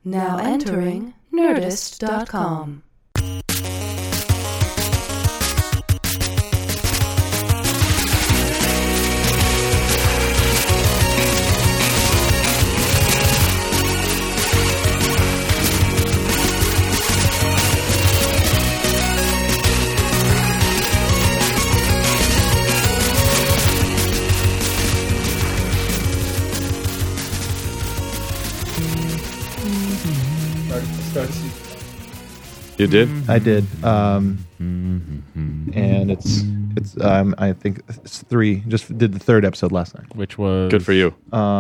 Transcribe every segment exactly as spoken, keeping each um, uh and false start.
Now entering Nerdist dot com. You did? I did. Um, and it's it's um, I think it's three. Just did the third episode last night. Which was Good for you.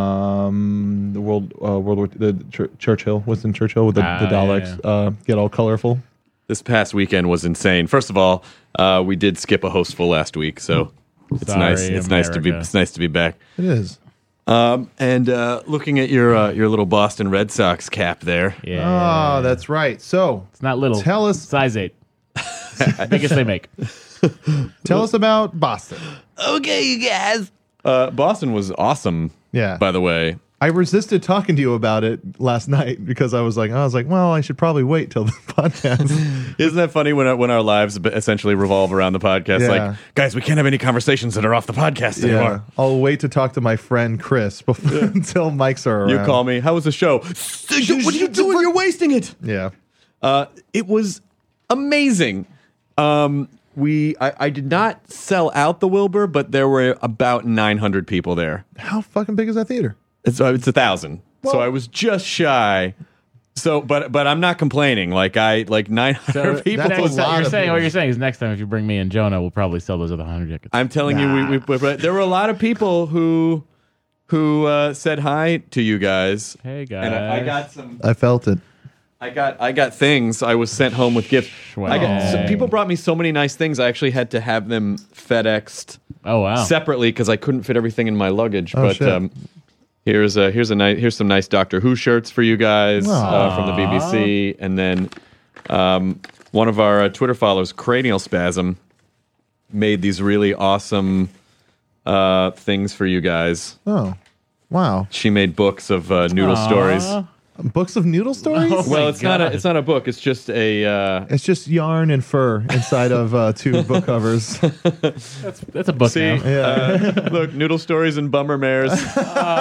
Um, the world uh, World War the Ch- Churchill, Winston Churchill with the, Ah, the Daleks yeah, Uh, get all colorful. This past weekend was insane. First of all, uh, we did skip a hostful last week, so it's Sorry, nice. It's nice to be. America. It's nice to be back. It is. Um, and uh, looking at your uh, your little Boston Red Sox cap there. Yeah. Oh, that's right. So It's not little. Tell us- Size eight. Biggest they make. tell us about Boston. Okay, you guys. Uh, Boston was awesome. Yeah. By the way, I resisted talking to you about it last night because I was like, I was like, well, I should probably wait till the podcast. isn't that funny when our, when our lives essentially revolve around the podcast? Yeah. Like, guys, we can't have any conversations that are off the podcast anymore. I'll wait to talk to my friend Chris before, until mics are around. You call me. How was the show? What are you doing? You're wasting it. Yeah. Uh, it was amazing. Um, we I, I did not sell out the Wilbur, but there were about nine hundred people there. How fucking big is that theater? It's uh, it's a thousand. So Well- I was just shy. So, but but I'm not complaining. Like I like nine hundred So people. that's a next time, lot you're of saying people. what you're saying is next time if you bring me and Jonah, we'll probably sell those other hundred tickets. I'm telling you, we, we but there were a lot of people who who uh, said hi to you guys. Hey, guys. And I, I got some. I felt it. I got I got things. I was sent home with gifts. I got, so Swag. people brought me so many nice things. I actually had to have them FedExed Oh wow. separately because I couldn't fit everything in my luggage. Oh, but shit. um, here's a here's a nice here's some nice Doctor Who shirts for you guys uh, from the B B C, and then um, one of our uh, Twitter followers, Cranial Spasm, made these really awesome uh, things for you guys. Oh, wow. She made books of uh, noodle Aw. stories. Books of noodle stories? Oh. Well, my it's not a God. it's not a book. It's just a. Uh, It's just yarn and fur inside of uh, two book covers. That's that's a book See, now. uh, look, noodle stories and bummer mares. It's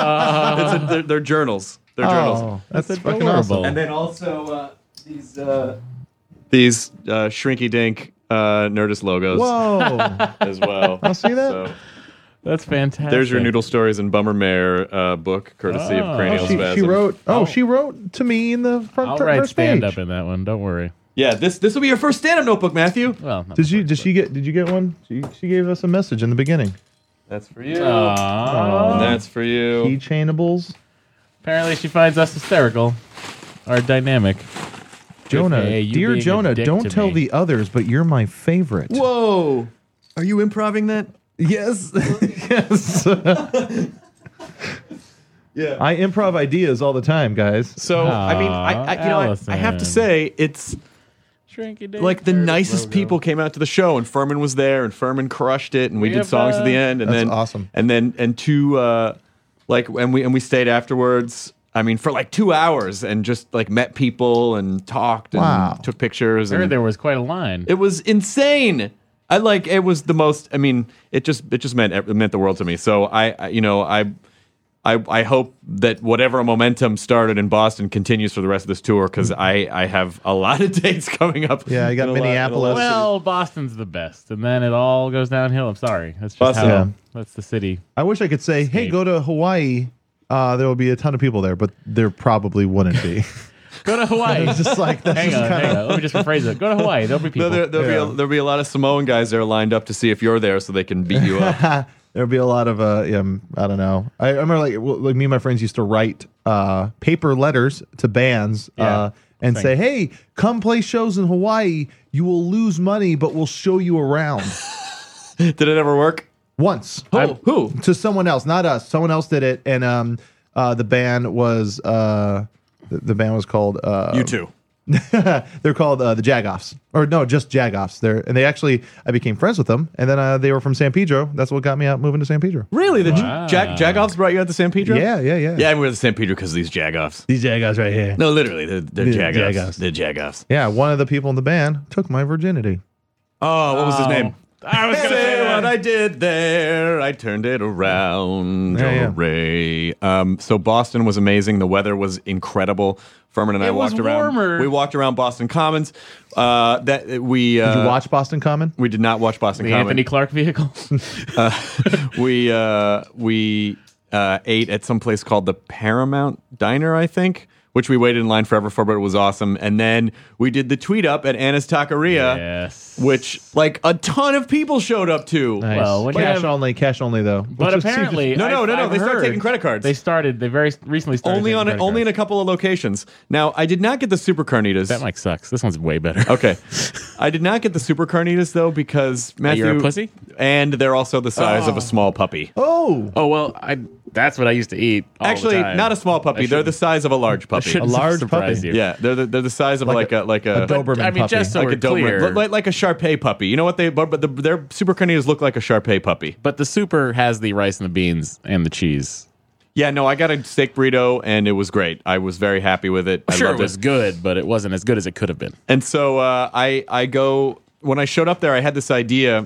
a, they're, they're journals. They're journals. Oh, that's, That's fucking adorable. awesome. And then also uh, these uh, these uh, shrinky dink uh, Nerdist logos Whoa. as well. I'll see that. So That's fantastic. there's your noodle stories and bummer mare uh, book, courtesy Oh. of Cranial Oh, she, Spasm. she wrote. Oh, Oh. she wrote to me in the front I'll fir- write first stand page. up in that one. Don't worry. Yeah, this this will be your first stand-up notebook, Matthew. Well, not Did you? the Did she get? Did you get one? She, she gave us a message in the beginning. That's for you. first. Aw. And that's for you. Keychainables. Apparently, she finds us hysterical. Our dynamic. Jonah, Hey, you dear being a Jonah, dick don't to tell me. the others, but you're my favorite. Whoa! Are you improving that? Yes, yes. Yeah. I improv ideas all the time, guys. So I mean, I, I you know I, I have to Allison. say it's Shrinky dink like the Nerdist nicest logo. people came out to the show, and Furman was there, and Furman crushed it, and we, We did have, songs at the uh, end, and That's then awesome. and then and two uh, like and we and we stayed afterwards. I mean, for like two hours, and just like met people and talked and Wow. took pictures. I heard And there was quite a line. it was insane. I like it was the most. I mean, it just it just meant it meant the world to me. So I, I you know I. I, I hope that whatever momentum started in Boston continues for the rest of this tour because I, I have a lot of dates coming up. Yeah, you got in a lot- in a lot Minneapolis. of cities. Well, Boston's the best, and then it all goes downhill. I'm sorry. That's just Boston. how. Yeah. That's the city. I wish I could say, "Hey, Escape. go to Hawaii." Uh, there will be a ton of people there, but there probably wouldn't be. Go to Hawaii. It's just like that's hang just on, kind hang of. on. Let me just rephrase it. Go to Hawaii. There'll be people. No, there, there'll, Yeah. be a, there'll be a lot of Samoan guys there lined up to see if you're there so they can beat you up. There'll be a lot of uh, um, I don't know. I, I remember like w- like me and my friends used to write uh, paper letters to bands uh, Yeah. and Same. say, "Hey, come play shows in Hawaii. You will lose money, but we'll show you around." Did it ever work? Once, Who? Who? to someone else, not us. Someone else did it, and um, uh, the band was uh, the, the band was called uh, You two. They're called uh, the Jagoffs, or no, just Jagoffs. They're and they actually I became friends with them, and then uh, they were from San Pedro. That's what got me out moving to San Pedro. Really? The Wow. Jag- Jagoffs brought you out to San Pedro? Yeah, yeah, yeah. Yeah, I went to San Pedro because of these Jagoffs. These Jagoffs right here. No, literally, they're, they're The Jagoffs. Jagoffs. They're Jagoffs. Yeah, one of the people in the band took my virginity. Oh, what was his Oh. name? I was gonna say Say what that. I did there. I turned it around. Yeah, yeah. Hooray. Um, so Boston was amazing. The weather was incredible. Furman and I It was walked around. warmer. We walked around Boston Commons. Uh, that we uh, Did you watch Boston Common? We did not watch Boston The Common. Anthony Clark vehicle. we uh, we uh, ate at some place called the Paramount Diner, I think, which we waited in line forever for, but it was awesome. And then we did the tweet up at Anna's Taqueria, Yes. which like a ton of people showed up to. Nice. Well, when you cash have- only, cash only though. But Which is- apparently, No, no, I've- no, no, I've they started heard taking credit cards. They started. They very recently started only taking on a, credit only in a cards. couple of locations. Now, I did not get the super carnitas. That mic sucks. This one's way better. Okay, I did not get the super carnitas though because Matthew, you're a pussy? and they're also the size of a small puppy. oh, Oh well, I. That's what I used to eat. all the Actually, time. not a small puppy. I They're the shouldn't- size of a large puppy. shouldn't A large surprise puppy. you. Yeah, they're the, they're the size of like, a like a, a Doberman I mean, puppy. just so like we're a Doberman, clear, like, like a Shar Pei puppy. You know what they? But, but the, their super carnitas look like a Shar Pei puppy. but the super has the rice and the beans and the cheese. Yeah, no, I got a steak burrito and it was great. I was very happy with it. I Sure, it loved was good, but it wasn't as good as it could have been. And so uh, I I go when I showed up there, I had this idea.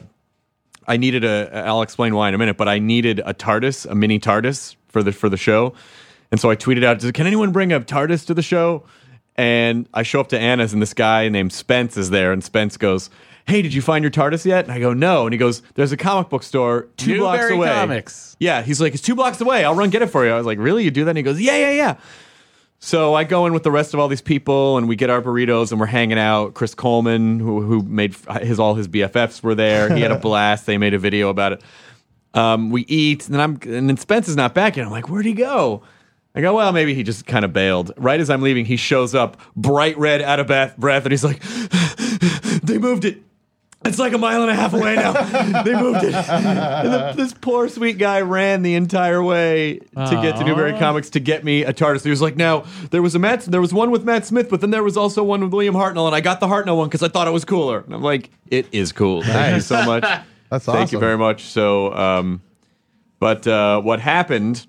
I needed a. I'll explain why in a minute, but I needed a TARDIS, a mini TARDIS for the for the show. And so I tweeted out, "Can anyone bring a TARDIS to the show?" And I show up to Anna's, and this guy named Spence is there, and Spence goes, "Hey, did you find your TARDIS yet?" And I go, "No." And he goes, "There's a comic book store two blocks Newberry away." Comics. Yeah, he's like, "It's two blocks away. I'll run get it for you." I was like, "Really? You do that?" And he goes, "Yeah, yeah, yeah." So I go in with the rest of all these people, and we get our burritos, and we're hanging out. Chris Coleman, who who made his all his B F Fs were there. He had a blast. They made a video about it. Um, we eat, and then I'm and then Spence is not back yet. I'm like, "Where'd he go?" I go, "Well, maybe he just kind of bailed." Right as I'm leaving, he shows up, bright red, out of breath, breath, and he's like, "They moved it. It's like a mile and a half away now. They moved it." And the, this poor sweet guy ran the entire way to get to Newberry Comics to get me a TARDIS. He was like, "Now there was a Matt, there was one with Matt Smith, but then there was also one with William Hartnell, and I got the Hartnell one because I thought it was cooler." And I'm like, "It is cool. Thank you so much. That's Thank you awesome. very much." So, um, but uh, what happened?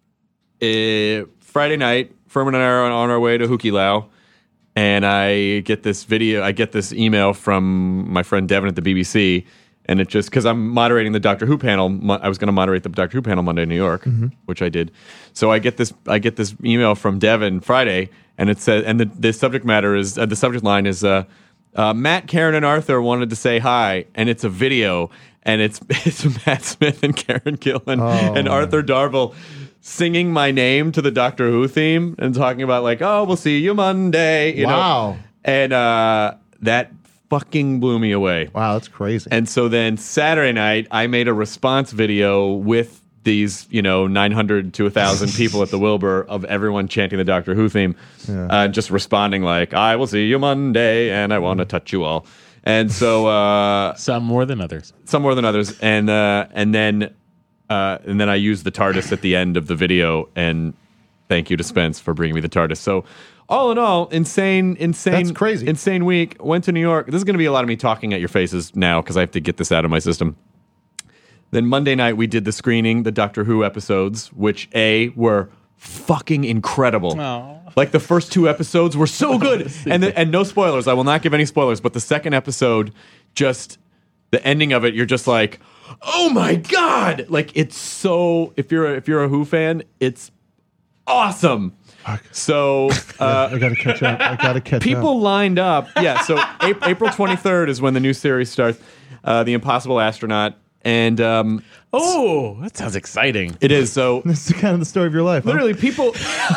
Uh, Friday night, Furman and I are on, on our way to Huki Lao. And I get this video, I get this email from my friend Devin at the B B C, and it just because I'm moderating the Doctor Who panel, mo- I was going to moderate the Doctor Who panel Monday in New York, which I did. So I get this, I get this email from Devin Friday, and it says, and the, the subject matter is, uh, the subject line is, uh, uh, Matt, Karen, and Arthur wanted to say hi, and it's a video, and it's it's Matt Smith and Karen Gillan and Arthur Darvill singing my name to the Doctor Who theme and talking about like, "Oh, we'll see you Monday." You Wow. know? And uh, that fucking blew me away. Wow, that's crazy. And so then Saturday night, I made a response video with these, you know, nine hundred to one thousand people at the Wilbur of everyone chanting the Doctor Who theme, uh, just responding like, "I will see you Monday and I want to touch you all." And so uh, Some more than others. some more than others. And uh, and then uh, and then I used the TARDIS at the end of the video. And thank you to Spence for bringing me the TARDIS. So all in all, insane, insane, That's crazy. insane week. Went to New York. This is going to be a lot of me talking at your faces now because I have to get this out of my system. Then Monday night we did the screening, the Doctor Who episodes, which A, were fucking incredible. Aw. Like the first two episodes were so good. and the, and no spoilers. I will not give any spoilers, but the second episode, just the ending of it, you're just like, "Oh my god!" Like it's so if you're a, if you're a Who fan, it's awesome. So uh, I gotta catch up. I gotta catch people up. lined up. Yeah, so April, April twenty-third is when the new series starts, uh, The Impossible Astronaut. And um, Oh, that sounds exciting. it is so This is kind of the story of your life. Huh? literally people.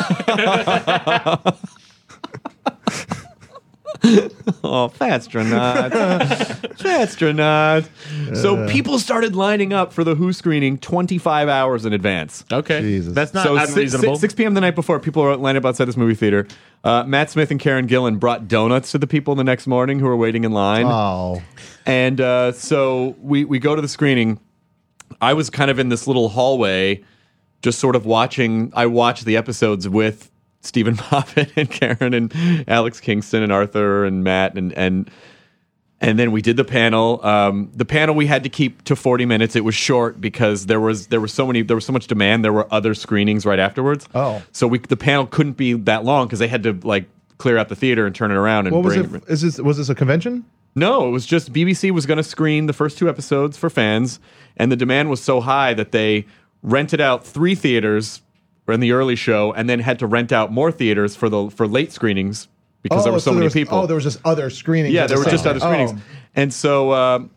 Oh, Fatstronaut. Fatstronaut. So people started lining up for the Who screening twenty-five hours in advance. Okay, Jesus. that's not So six, unreasonable. six, six p.m. the night before, people were lined up outside this movie theater. Uh, Matt Smith and Karen Gillan brought donuts to the people the next morning who were waiting in line. Oh, And uh, so we, we go to the screening. I was kind of in this little hallway, just sort of watching. I watched the episodes with Stephen Moffat and Karen and Alex Kingston and Arthur and Matt and and and then we did the panel. Um, the panel we had to keep to forty minutes. It was short because there was there was so many there was so much demand. There were other screenings right afterwards. Oh. so we the panel couldn't be that long because they had to like clear out the theater and turn it around and What was bring it? Is this was this a convention? No, it was just B B C was going to screen the first two episodes for fans, and the demand was so high that they rented out three theaters in the early show, and then had to rent out more theaters for the for late screenings because there were so, there many was, people. Oh, there was just other screenings. yeah, at there the were just same other time. screenings, Oh. and so um,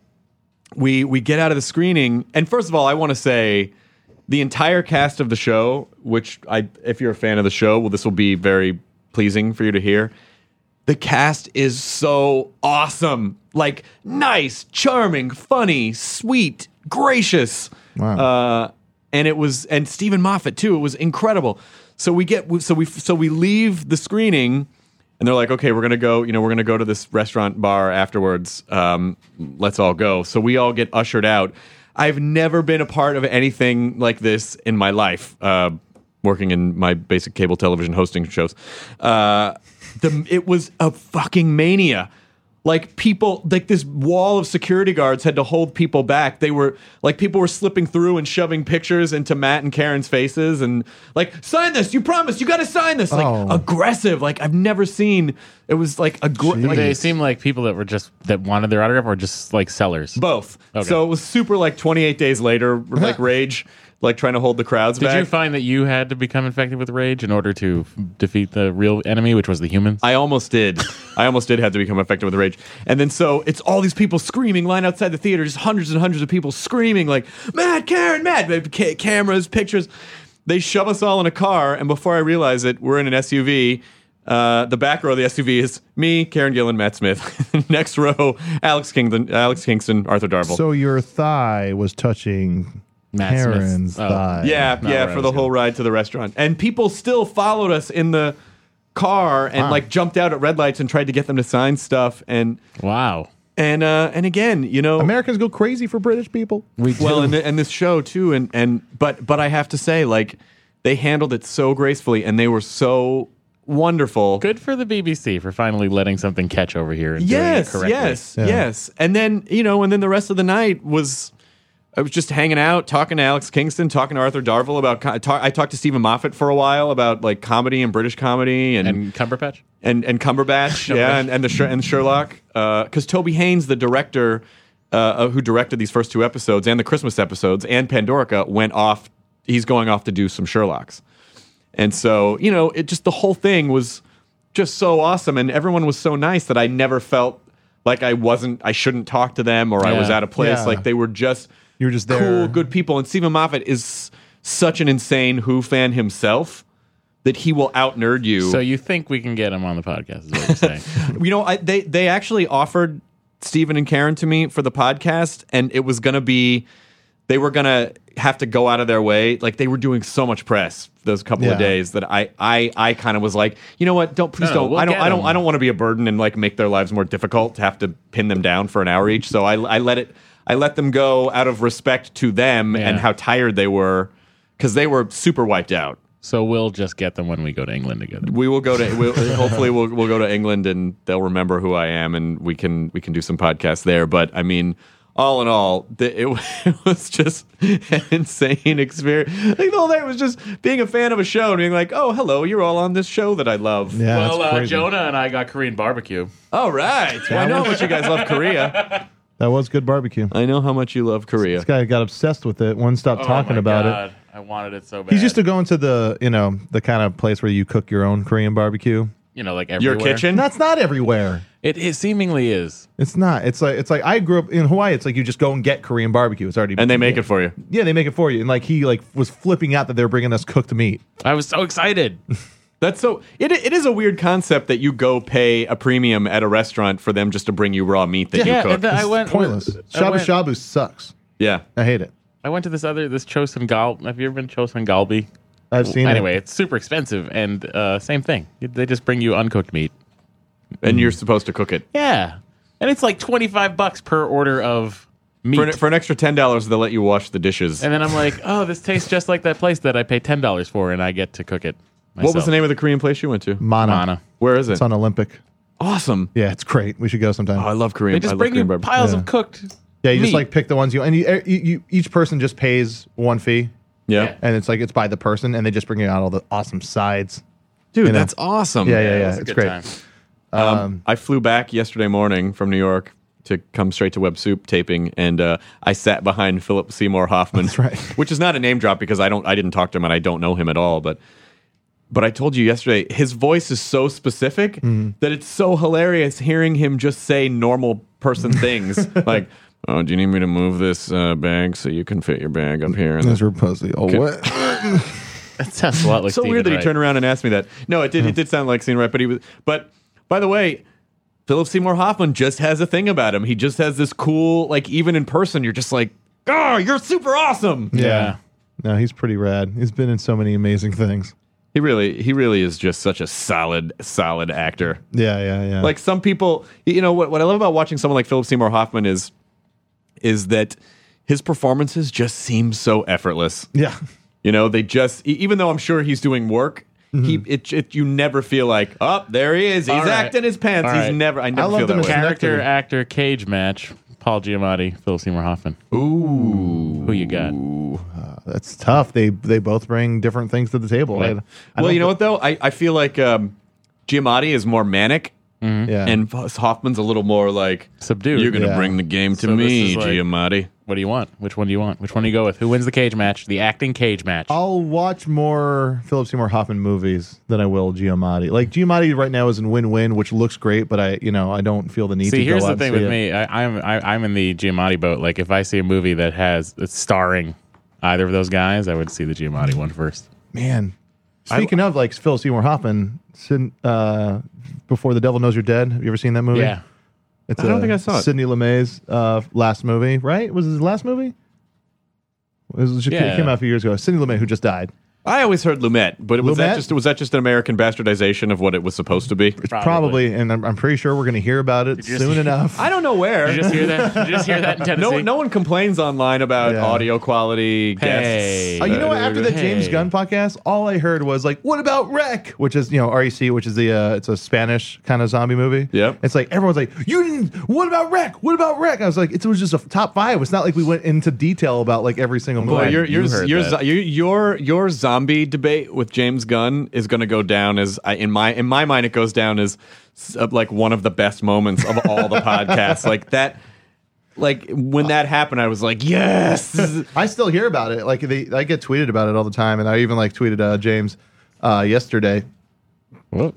we we get out of the screening, and first of all, I want to say the entire cast of the show, which I, if you're a fan of the show, well, this will be very pleasing for you to hear. The cast is so awesome. Like, nice, charming, funny, sweet, gracious. Wow. Uh, and it was, and Stephen Moffat too. It was incredible. So we get, so we, so we leave the screening, and they're like, okay, we're gonna go. You know, we're gonna go to this restaurant bar afterwards. Um, let's all go. So we all get ushered out. I've never been a part of anything like this in my life. Uh, working in my basic cable television hosting shows. Uh, the it was a fucking mania. Like people, like this wall of security guards had to hold people back. They were like people were slipping through and shoving pictures into Matt and Karen's faces, and like, sign this. You promised. You got to sign this. Like Oh. aggressive. Like I've never seen. It was like a gr- like, They seem like people that were just that wanted their autograph, or just like sellers. both. Okay. So it was super like twenty-eight days later, like rage, like trying to hold the crowds Did back. you find that you had to become infected with rage in order to f- defeat the real enemy, which was the humans? I almost did. I almost did have to become affected with rage. And then so it's all these people screaming, line outside the theater, just hundreds and hundreds of people screaming like, Matt, Karen, Matt, ca- cameras, pictures. They shove us all in a car, and before I realize it, we're in an S U V. Uh, the back row of the S U V is me, Karen Gillan, Matt Smith. Next row, Alex Kingston, Alex Kingston, Arthur Darvill. So your thigh was touching Matt Karen's Smith's- oh. thigh. Yeah, Not yeah, where I for was the whole going. ride to the restaurant. And people still followed us in the car and Wow. like jumped out at red lights and tried to get them to sign stuff. And Wow. and uh, and again, you know, Americans go crazy for British people. We do. well, and, and this show too. And and but but I have to say, like, they handled it so gracefully, and they were so wonderful. Good for the B B C for finally letting something catch over here and Yes, doing it correctly. yes, Yeah. yes. And then, you know, and then the rest of the night was, I was just hanging out, talking to Alex Kingston, talking to Arthur Darvill about, co- talk, I talked to Stephen Moffat for a while about like comedy and British comedy and And Cumberpatch? and, and Cumberbatch, yeah, and, and the Sher- and Sherlock, because Toby Haynes, the director uh, who directed these first two episodes and the Christmas episodes and Pandorica, went off. He's going off to do some Sherlocks. And so, you know, it just the whole thing was just so awesome, and everyone was so nice that I never felt like I wasn't, I shouldn't talk to them or I was Yeah. out of place. Yeah. Like they were just You were just there. cool, good people. And Stephen Moffat is such an insane Who fan himself that he will out nerd you. So you think we can get him on the podcast, is what you're saying. You know, I, they they actually offered Stephen and Karen to me for the podcast, and it was gonna be, they were gonna have to go out of their way. Like they were doing so much press those couple Yeah. of days that I I, I kind of was like, you know what? Don't please No, no, don't. we'll I don't get I don't them. I don't want to be a burden and like make their lives more difficult to have to pin them down for an hour each. So I I let it I let them go out of respect to them Yeah. and how tired they were because they were super wiped out. So we'll just get them when we go to England together. We will go to we'll, hopefully we'll we'll go to England and they'll remember who I am and we can we can do some podcasts there. But I mean, all in all, the, it, it was just an insane experience. Like the whole thing was just being a fan of a show and being like, oh, hello, you're all on this show that I love. Yeah, well, that's uh, crazy. Jonah and I got Korean barbecue. All right. Well, I know how much you guys love Korea. That was good barbecue. I know how much you love Korea. This guy got obsessed with it. Wouldn't stop talking oh my about God. it. I wanted it so bad. He's used to going to the, you know, the kind of place where you cook your own Korean barbecue. you know, like Your everywhere. kitchen? And that's not everywhere. It, it seemingly is. It's not. It's like it's like I grew up in Hawaii. It's like you just go and get Korean barbecue. It's already And they make it for you. Yeah, they make it for you. And like he like was flipping out that they were bringing us cooked meat. I was so excited. That's so it it is a weird concept that you go pay a premium at a restaurant for them just to bring you raw meat that Yeah, you cook. and the- I It's went- pointless. I Shabu went- shabu sucks. yeah. I hate it. I went to this other, this Chosun Gal. Have you ever been Chosun Galbi? I've seen Anyway, it. it's super expensive, and uh, same thing. They just bring you uncooked meat. And you're supposed to cook it. Yeah, and it's like twenty-five bucks per order of meat. For an, for an extra ten dollars, they'll let you wash the dishes. and then I'm like, oh, this tastes just like that place that I pay ten dollars for, and I get to cook it What was the name of the Korean place you went to? Mana. Mana. Where is it? It's on Olympic. Awesome. Yeah, it's great. We should go sometime. Oh, I love Korean. They just I love bring you Korean barbecue. piles Yeah. of cooked. yeah, you just meat. like pick the ones you and you, you, you each person just pays one fee, Yeah. and it's like it's by the person, and they just bring you out all the awesome sides. Dude, You know? that's awesome. Yeah, yeah, it yeah. was a It's good great. time. Um, I flew back yesterday morning from New York to come straight to Web Soup taping, and uh, I sat behind Philip Seymour Hoffman. That's right. Which is not a name drop because I don't, I didn't talk to him and I don't know him at all. But, but I told you yesterday, his voice is so specific Mm-hmm. that it's so hilarious hearing him just say normal person things like, "Oh, do you need me to move this uh, bag so you can fit your bag up here?" And Mister Pussy. Oh, what? That sounds a lot like so Stephen weird that he Wright. turned around and asked me that. No, it did. It did sound like Stephen Wright, but he was. But by the way, Philip Seymour Hoffman just has a thing about him. He just has this cool, like even in person, you're just like, oh, you're super awesome. Yeah. No, he's pretty rad. He's been in so many amazing things. He really, he really is just such a solid, solid actor. Yeah, yeah, yeah. Like some people, you know, what what I love about watching someone like Philip Seymour Hoffman is, is that his performances just seem so effortless. yeah. You know, they just e- even though I'm sure he's doing work, Mm-hmm. he it, it you never feel like, oh, there he is. He's All right. acting his pants. All He's right. never. I never loved feel that him as way. Schneider. Character actor cage match. Paul Giamatti, Philip Seymour Hoffman. Ooh, Who you got? That's tough. They they both bring different things to the table. Right. I- I well, don't you know thi- what though? I, I feel like um, Giamatti is more manic, Yeah. and Hoffman's a little more like Subdued. You're gonna Yeah. bring the game to So this me, is like- Giamatti. What do you want? Which one do you want? Which one do you go with? Who wins the cage match? The acting cage match. I'll watch more Philip Seymour Hoffman movies than I will Giamatti. Like Giamatti right now is in Win Win, which looks great, but I, you know, I don't feel the need See, to here's go out the thing and see with it. me. I, I'm I, I'm in the Giamatti boat. Like, if I see a movie that has it's starring either of those guys, I would see the Giamatti one first. Man, speaking of like Philip Seymour Hoffman, Sid, uh, Before the Devil Knows You're Dead. Have you ever seen that movie? Yeah, It's I don't uh, think I saw it. Sidney Lumet's uh, last movie, right? Was it his last movie? It, was, it Yeah. came out a few years ago. Sidney Lumet, who just died. I always heard Lumet, but was that Lumet? just was that just an American bastardization of what it was supposed to be? Probably, Probably and I'm, I'm pretty sure we're going to hear about it you just- soon enough. I don't know where. Did you just hear that? Did you just hear that in Tennessee? No, no one complains online about Yeah. audio quality, Hey. guests. Uh, you know what? After the Hey. James Gunn podcast, all I heard was like, "What about Rec?" Which is you know R E C, which is the uh, it's a Spanish kind of zombie movie. Yep. It's like everyone's like, "You didn't." What about Rec? What about Rec? I was like, it was just a top five. It's not like we went into detail about like every single movie. Boy, Glad your you your heard your, that. zo- your your your zombie debate with James Gunn is going to go down as I, in my in my mind it goes down as s- uh, like one of the best moments of all the podcasts. Like that, like when that happened, I was like, yes. This is- I still hear about it. Like they, I get tweeted about it all the time, and I even like tweeted uh, James uh, yesterday. Whoa,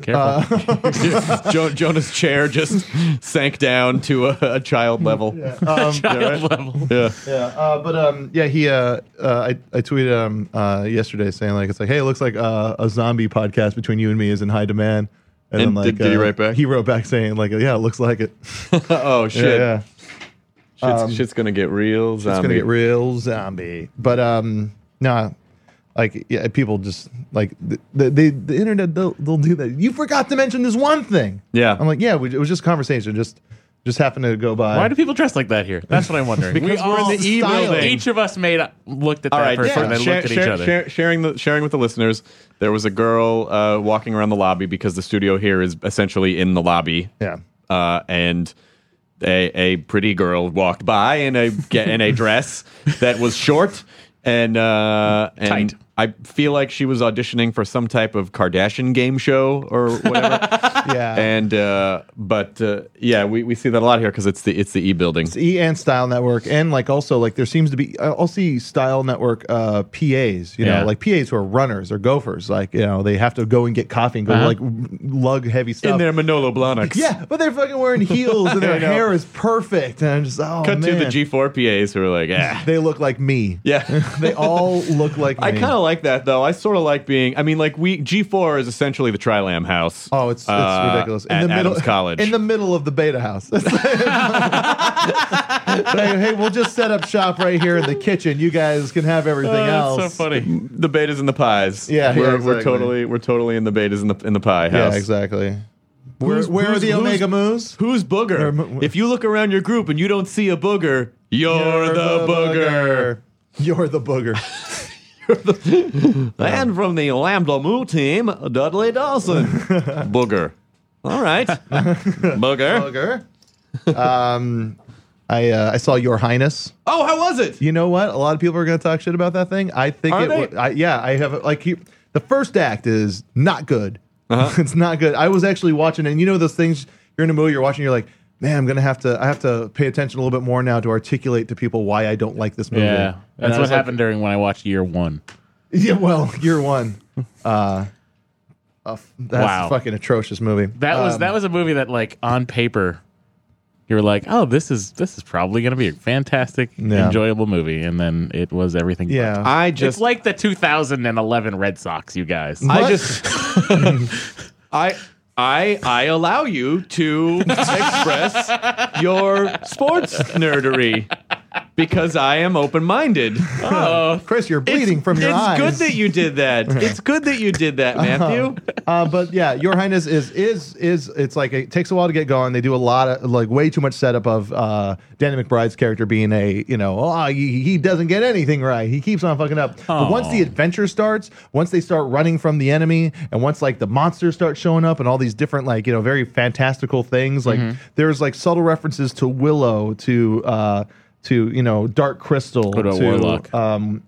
careful. jo- Jonah's chair just sank down to a, a child level. Um, Child level. Yeah. Yeah, uh, but um, yeah, he. Uh, uh, I I tweeted um uh, yesterday saying like it's like, hey, it looks like uh, a zombie podcast between you and me is in high demand. And then, like, did- did he uh, write back? He wrote back saying like, yeah, it looks like it. Oh shit. Yeah, yeah. Shit's, shit's gonna get real. Zombie. It's gonna get real zombie. But um, no, like yeah, people just like the the, the, the internet they'll, they'll do that. You forgot to mention this one thing. Yeah. I'm like, yeah, we, it was just conversation. Just just happened to go by. Why do people dress like that here? That's what I'm wondering. Because we're in the E style. building. Each of us made looked at that All right, person yeah. and then Share- looked at share- each other. share- sharing the sharing with the listeners. There was a girl uh, walking around the lobby because the studio here is essentially in the lobby. Yeah. uh, and a, a pretty girl walked by in a in a dress that was short and uh, and Tight. I feel like she was auditioning for some type of Kardashian game show or whatever. Yeah. And uh, but uh, yeah, we, we see that a lot here because it's the it's the E building. It's E and Style Network, and like also like there seems to be I'll see Style Network uh, P As, you know, Yeah. like P As who are runners or gophers, like you know they have to go and get coffee and go Uh-huh. like lug heavy stuff. In their Manolo Blahniks. Yeah, but they're fucking wearing heels and their I know. hair is perfect, and I'm just oh Cut man. to the G four P As who are like, ah. They look like me. Yeah. They all look like me. I kind of like that though. I sort of like being. I mean, like we G four is essentially the Tri-Lam house. Oh, it's, it's uh, ridiculous. In at the middle, Adams College. in the middle of the Beta House. It's like, hey, we'll just set up shop right here in the kitchen. You guys can have everything Oh, else. that's so funny. the betas and the pies. Yeah, we're, yeah, we're exactly. totally we're totally in the betas in the in the pie house. Yeah, exactly. Where, Who's- where are who's- the who's- Omega Moos? Who's booger? Or mo- If you look around your group and you don't see a booger, you're, the, booger. You're the booger. And from the Lambda Mu team, Dudley Dawson. Booger. All right. Booger. Booger. um, I uh, I saw Your Highness. Oh, how was it? You know what? A lot of people are going to talk shit about that thing. I think Are it. they? wa- I, yeah, I have like he, the first act is not good. Uh-huh. It's not good. I was actually watching, and you know those things. You're in a movie, you're watching, you're like, man, I'm gonna have to. I have to pay attention a little bit more now to articulate to people why I don't like this movie. Yeah, And that's I what was like, happened during when I watched Year One. Yeah, well, year one. Uh, uh, that's Wow. a fucking atrocious movie. That was Um, that was a movie that, like, on paper, you were like, oh, this is this is probably going to be a fantastic, Yeah. enjoyable movie, and then it was everything. but. Yeah. I It's just, like the two thousand eleven Red Sox, you guys. I What? just, I, I, I allow you to express your sports nerdery because I am open-minded. Oh, Chris, you're bleeding from your it's eyes. good that you did that. It's good that you did that, Matthew. Uh, but yeah, Your Highness is is is it's like it takes a while to get going. They do a lot of like way too much setup of uh, Danny McBride's character being a you know oh he, he doesn't get anything right. He keeps on fucking up. But once the Aw. adventure starts, once they start running from the enemy, and once like the monsters start showing up and all these different like you know very fantastical things, like there's like subtle references to Willow, to uh, to you know Dark Crystal, Go to a to warlock. um,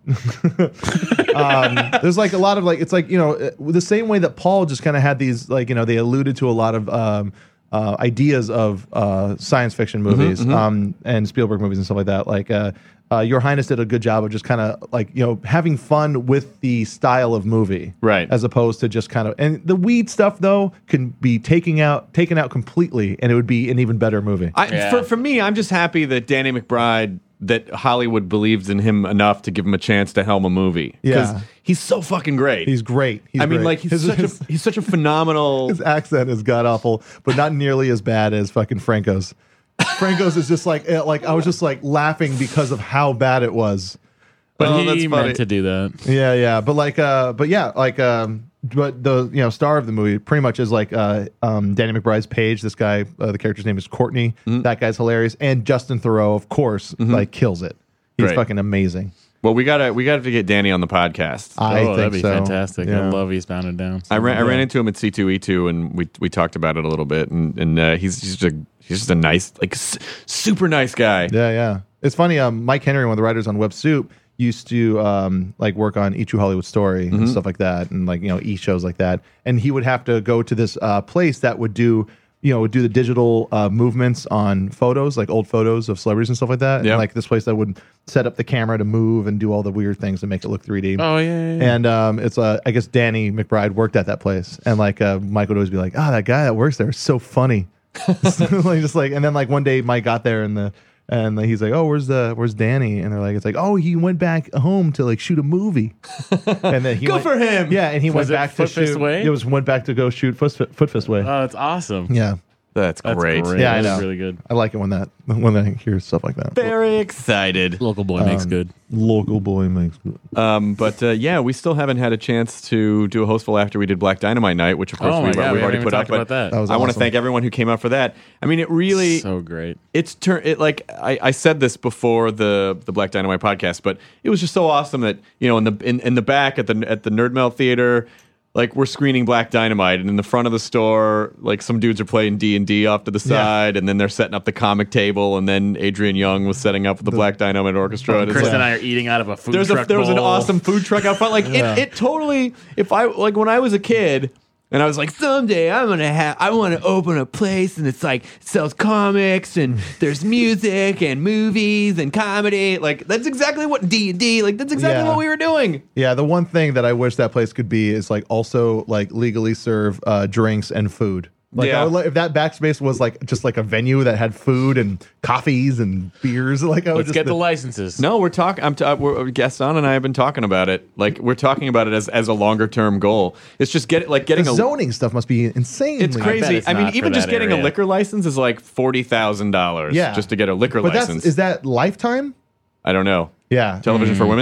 um, there's like a lot of like it's like you know uh, the same way that Paul just kind of had these like you know they alluded to a lot of um, uh, ideas of uh, science fiction movies um, and Spielberg movies and stuff like that. Like uh, uh, Your Highness did a good job of just kind of like you know having fun with the style of movie, Right. As opposed to just kind of and the weed stuff though can be taking out taken out completely and it would be an even better movie. I, Yeah. for, for me, I'm just happy that Danny McBride, that Hollywood believes in him enough to give him a chance to helm a movie. Yeah. he's so fucking great. He's great. He's I mean, great. like he's His- such his- a he's such a phenomenal. His accent is god awful, but not nearly as bad as fucking Franco's. Franco's is just like it- like I was just like laughing because of how bad it was. but Oh, he that's funny. meant to do that. Yeah, yeah, but like, uh, but yeah, like, um, but the you know star of the movie pretty much is like uh, um, Danny McBride's Paige. This guy, uh, the character's name is Courtney. That guy's hilarious, and Justin Theroux, of course, like kills it. He's Great. fucking amazing. Well, we gotta we gotta to get Danny on the podcast. I oh, think that'd be so. fantastic. Yeah. I love Eastbound and Down. I ran I ran into him at C two E two, and we we talked about it a little bit, and and uh, he's he's just a he's just a nice like s- super nice guy. Yeah, yeah. It's funny. Um, Mike Henry, one of the writers on Web Soup, used to um, like work on E True Hollywood Story and stuff like that, and like you know e shows like that. And he would have to go to this uh, place that would do you know would do the digital uh, movements on photos, like old photos of celebrities and stuff like that. Yeah. And like this place that would set up the camera to move and do all the weird things to make it look three D. Oh yeah, yeah, yeah. And um, it's uh, I guess Danny McBride worked at that place, and like uh, Mike would always be like, "Ah, that guy that works there is so funny." like just like, and then like one day Mike got there and the and he's like, "Oh, where's the where's Danny?" And they're like, "It's like, oh, he went back home to like shoot a movie." And then he Good went, for him. Yeah, and he Was went it back Foot to Fist shoot. Way? It was went back to go shoot Foot, Foot Fist Way. Oh, it's awesome. yeah, That's, That's great. great. Yeah, I That's know. really good. I like it when that when I hear stuff like that. Very excited. Local boy makes good. Local boy makes good. Um, but uh, yeah, we still haven't had a chance to do a hostful after we did Black Dynamite Night, which of course Oh my we've, God, we've we already haven't put even up. talked But about that. That was I want to awesome. thank everyone who came out for that. I mean, it really So great. it's turn it like I, I said this before the the Black Dynamite podcast, but it was just so awesome that you know in the in, in the back at the at the Nerd Melt Theater, like we're screening Black Dynamite, and in the front of the store, like some dudes are playing D and D off to the side, and then they're setting up the comic table, and then Adrian Young was setting up the, Black Dynamite Orchestra. and it's Chris like- and I are eating out of a food there's truck a there was an bowl. awesome food truck out front. Like Yeah. it, it totally. If I like when I was a kid. And I was like, someday I'm gonna have. I want to open a place, and it's like it sells comics, and there's music, and movies, and comedy. Like that's exactly what D and D. Like that's exactly Yeah. what we were doing. Yeah, the one thing that I wish that place could be is like also like legally serve uh, drinks and food. Like Yeah. I would, li- if that backspace was like just like a venue that had food and coffees and beers, like I would Let's just get the licenses. No, we're talking. I'm. T- we're, Gaston and I have been talking about it. Like we're talking about it as as a longer term goal. It's just get like getting the a. zoning stuff must be insane. It's bet crazy. it's I mean, not even for just that getting a area. liquor license is like forty thousand dollars. Yeah. just to get a liquor But license. that's is that lifetime? I don't know. Yeah. Television for women.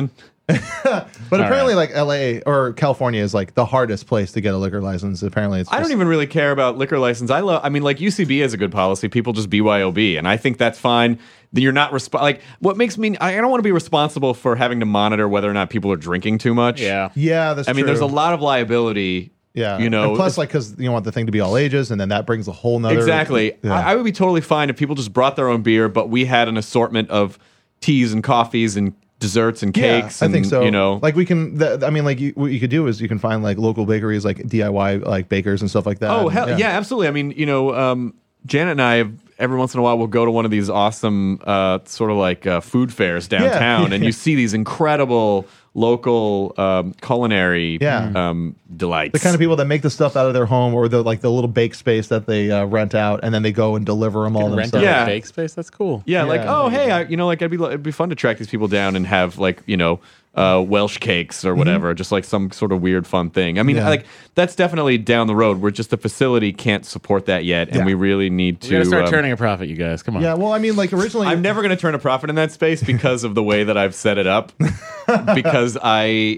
But apparently, right. like L A or California is like the hardest place to get a liquor license. Apparently, it's just, I don't even really care about liquor license. I love. I mean, like U C B has a good policy. People just B Y O B, and I think that's fine. That you're not resp- like what makes me. I don't want to be responsible for having to monitor whether or not people are drinking too much. Yeah. Yeah, that's I mean, true. there's a lot of liability. Yeah, you know. and plus, like, because you want the thing to be all ages, and then that brings a whole nother. Exactly. Yeah. I, I would be totally fine if people just brought their own beer, but we had an assortment of teas and coffees and desserts and cakes. Yeah, and, I think so. You know, like we can. Th- I mean, like you, what you could do is you can find like local bakeries, like D I Y, like bakers and stuff like that. oh And, hell yeah. absolutely. I mean, you know, um, Janet and I have, every once in a while we'll go to one of these awesome uh, sort of like uh, food fairs downtown, Yeah. and you see these incredible local um, culinary Yeah. um, delights. The kind of people that make the stuff out of their home or the like the little bake space that they uh, rent out, and then they go and deliver them all Rent themselves. out Yeah. a bake space. That's cool. Yeah, like Yeah. oh hey, I, you know, like I'd be it'd be fun to track these people down and have like you know uh, Welsh cakes or whatever, just like some sort of weird fun thing. I mean, Mm-hmm. Yeah. like that's definitely down the road. Where just the facility can't support that yet, and Yeah. we really need We to gotta start um, turning a profit, you guys. Come on. Yeah, well, I mean, like originally, I'm never going to turn a profit in that space because of the way that I've set it up. because I,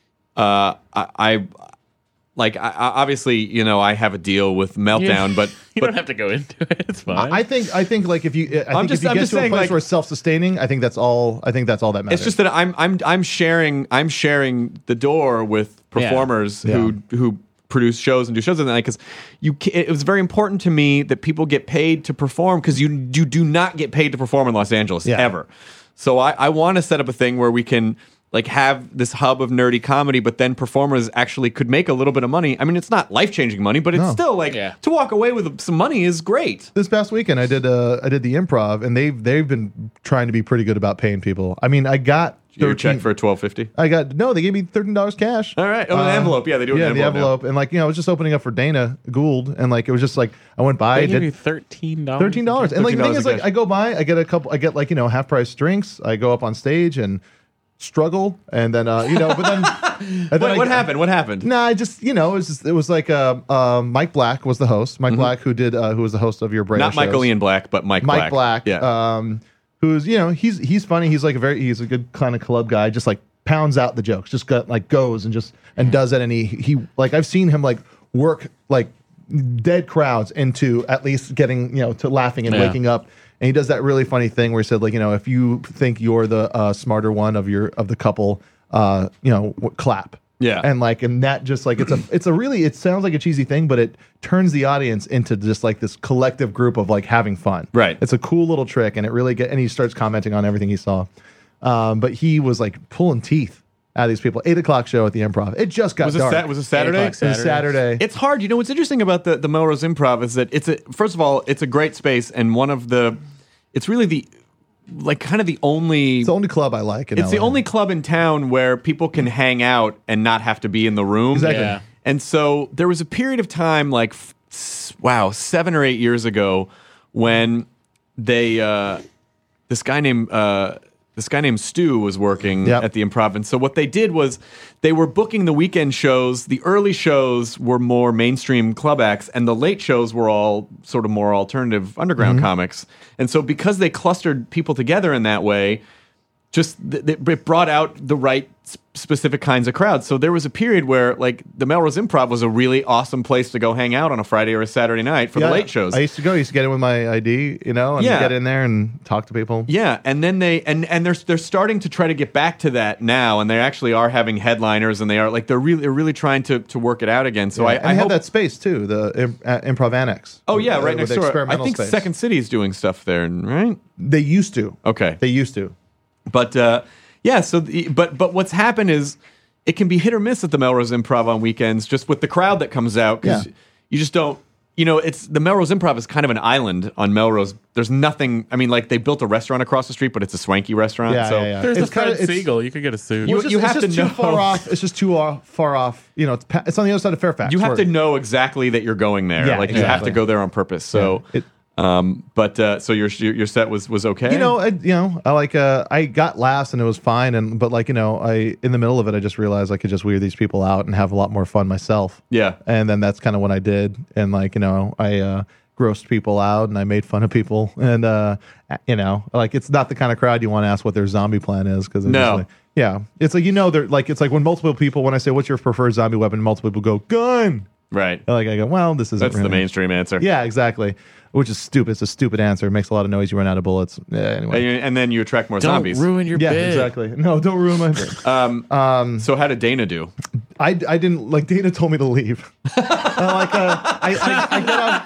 uh, I, I like I, I- obviously you know I have a deal with Meltdown, but you but don't have to go into it. It's fine. I I think I think like if you I think just- if you I'm get just to a saying, place like- where it's self-sustaining, I think that's all. I think that's all that matters. it's just that I'm I'm I'm sharing I'm sharing the door with performers Yeah. who who produce shows and do shows and that because you ca- it was very important to me that people get paid to perform because you you do not get paid to perform in Los Angeles Yeah. ever. So I, I want to set up a thing where we can like have this hub of nerdy comedy, but then performers actually could make a little bit of money. I mean, it's not life changing money, but it's No. still like Yeah. to walk away with some money is great. this past weekend I did uh I did the Improv, and they've they've been trying to be pretty good about paying people. I mean, I got Your thirteen check for twelve fifty. I got no, they gave me thirteen dollars cash. All right. Oh, an Uh, envelope. Yeah, they do it in Yeah, an the envelope now. envelope, and like you know, I was just opening up for Dana Gould, and like it was just like I went by, they I give did you thirteen dollars. thirteen dollars, and like the thing $13 is, like cash. I go by, I get a couple, I get like you know half price drinks, I go up on stage and struggle, and then uh you know, but then, and then What, I- what happened? What happened? Nah, I just you know it was just, it was like uh, uh Mike Black was the host, Mike Black who did uh, who was the host of your Brave Not Michael shows. Ian Black, but Mike, Mike Black, Yeah. um, who's you know he's he's funny. He's like a very he's a good kind of club guy. Just like pounds out the jokes, just got like goes and just and does it. And he he like I've seen him like work like dead crowds into at least getting you know to laughing and Yeah. waking up. And he does that really funny thing where he said like you know if you think you're the uh, smarter one of your of the couple, uh, you know w- clap. Yeah. And like, and that just like, it's a, it's a really, it sounds like a cheesy thing, but it turns the audience into just like this collective group of like having fun. Right. It's a cool little trick, and it really get, and he starts commenting on everything he saw. Um, but he was like pulling teeth out of these people. Eight o'clock show at the Improv. It just got was it dark. sat- was it Saturday? Eight It was Saturday. It's hard. You know what's interesting about the the Melrose Improv is that it's a first of all it's a great space and one of the it's really the like kind of the only It's the only club I like. In it's the L A. only club in town where people can hang out and not have to be in the room. Exactly. Yeah. And so there was a period of time like f- s- wow, seven or eight years ago when they uh this guy named uh this guy named Stu was working Yep. at the Improv. And so what they did was they were booking the weekend shows. The early shows were more mainstream club acts, and the late shows were all sort of more alternative underground Mm-hmm. comics. And so because they clustered people together in that way, just th- th- it brought out the right s- specific kinds of crowds. So there was a period where like the Melrose Improv was a really awesome place to go hang out on a Friday or a Saturday night for Yeah, the late shows. I used to go. I used to get in with my I D, you know, and Yeah. get in there and talk to people. Yeah, and then they and and they're they're starting to try to get back to that now, and they actually are having headliners, and they are like they're really they're really trying to to work it out again. So I, and I they have hope that space too, the Im- uh, Improv Annex. Oh yeah, uh, right with next the door. I experimental think space. Second City is doing stuff there, right? They used to. Okay, They used to. but uh, yeah. So the, but but what's happened is it can be hit or miss at the Melrose Improv on weekends, just with the crowd that comes out because Yeah. you just don't. You know, it's the Melrose Improv is kind of an island on Melrose. There's nothing. I mean, like they built a restaurant across the street, but it's a swanky restaurant. Yeah, so yeah, yeah. There's It's the Fred kinda- it's- Siegel. You could get a suit. You- Well, it's just, you it's have just to too know- far off. It's just too uh, far off. You know, it's pa- it's on the other side of Fairfax. You have where- to know exactly that you're going there. Yeah, like you have exactly. to go there on purpose. So, Yeah. It- um, but uh, so your your your set was was okay. You know, I, you know, I like uh, I got last and it was fine, and but like you know, I in the middle of it, I just realized I could just weird these people out and have a lot more fun myself. Yeah. And then that's kind of what I did, and like you know, I uh, grossed people out and I made fun of people, and uh, you know, like it's not the kind of crowd you want to ask what their zombie plan is because No. like, Yeah, it's like you know they're like it's like when multiple people when I say what's your preferred zombie weapon, multiple people go gun. Right. And like I go, well, this isn't. That's really. the mainstream answer. Yeah, exactly. Which is stupid. It's a stupid answer. It makes a lot of noise. You run out of bullets. Yeah, anyway. And, and then you attract more Don't zombies. ruin your Yeah, bit. exactly. No, don't ruin my bit. Um, um, so how did Dana do? I, I didn't like Dana told me to leave. uh, like uh, I, I, I get off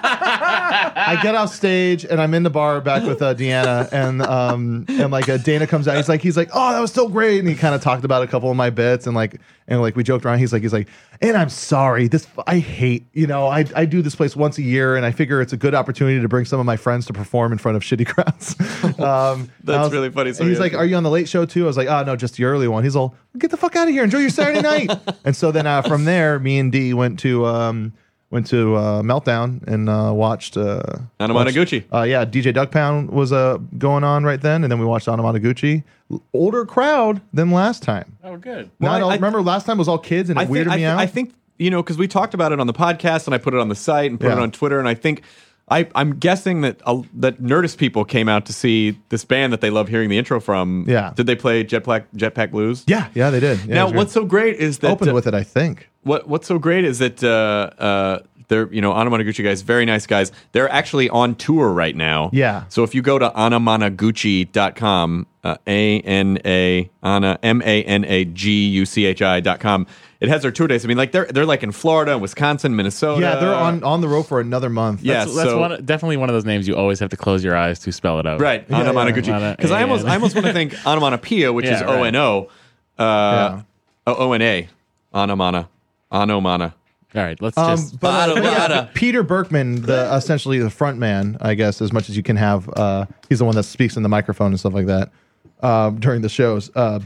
I get off stage and I'm in the bar back with uh, Deanna and um and like uh, Dana comes out. He's like he's like oh that was so great and he kind of talked about a couple of my bits and like and like we joked around. He's like he's like and I'm sorry this I hate you know I I do this place once a year and I figure it's a good opportunity to bring some of my friends to perform in front of shitty crowds. um, That's was, really funny. So and he's yeah. like, "Are you on the late show too?" I was like, "Oh no, just the early one." He's all, "Get the fuck out of here! Enjoy your Saturday night." And so then uh, from there, me and Dee went to um, went to uh, Meltdown and uh, watched uh, Anamanaguchi. watched- Uh, yeah, D J Duck Pound was uh, going on right then, and then we watched Anamanaguchi. Older crowd than last time. Oh, good. Now, I, Well, I- remember last time was all kids, and it I weirded think, I, me th- out. I think you know because we talked about it on the podcast and I put it on the site and put it Yeah. on Twitter and I think I, I'm guessing that uh, that Nerdist people came out to see this band that they love hearing the intro from. Yeah. Did they play Jetpack Jetpack Blues? yeah, yeah, they did. Yeah, it Now was what's great. so great is that opened uh, with it? I think. what what's so great is that uh, uh, they're you know Anamanaguchi guys, very nice guys. They're actually on tour right now. Yeah. So if you go to anamanaguchi dot com, uh, A N A Ana M A N A G U C H I dot com, it has their tour dates. I mean, like they're they're like in Florida, Wisconsin, Minnesota. Yeah, they're on on the road for another month. Yeah, That's, that's so- one, definitely one of those names you always have to close your eyes to spell it out. Right, Yeah, Anamanaguchi. yeah. Because I almost Yeah. I almost want to think onomatopoeia, which Yeah, is right. O N O, uh, Yeah. O N A, Anamana, Anomana. All right, let's Um, just. but, uh, Bada, but yeah, bada. Peter Berkman, the essentially the front man, I guess, as much as you can have. Uh, he's the one that speaks in the microphone and stuff like that um, during the shows. Uh,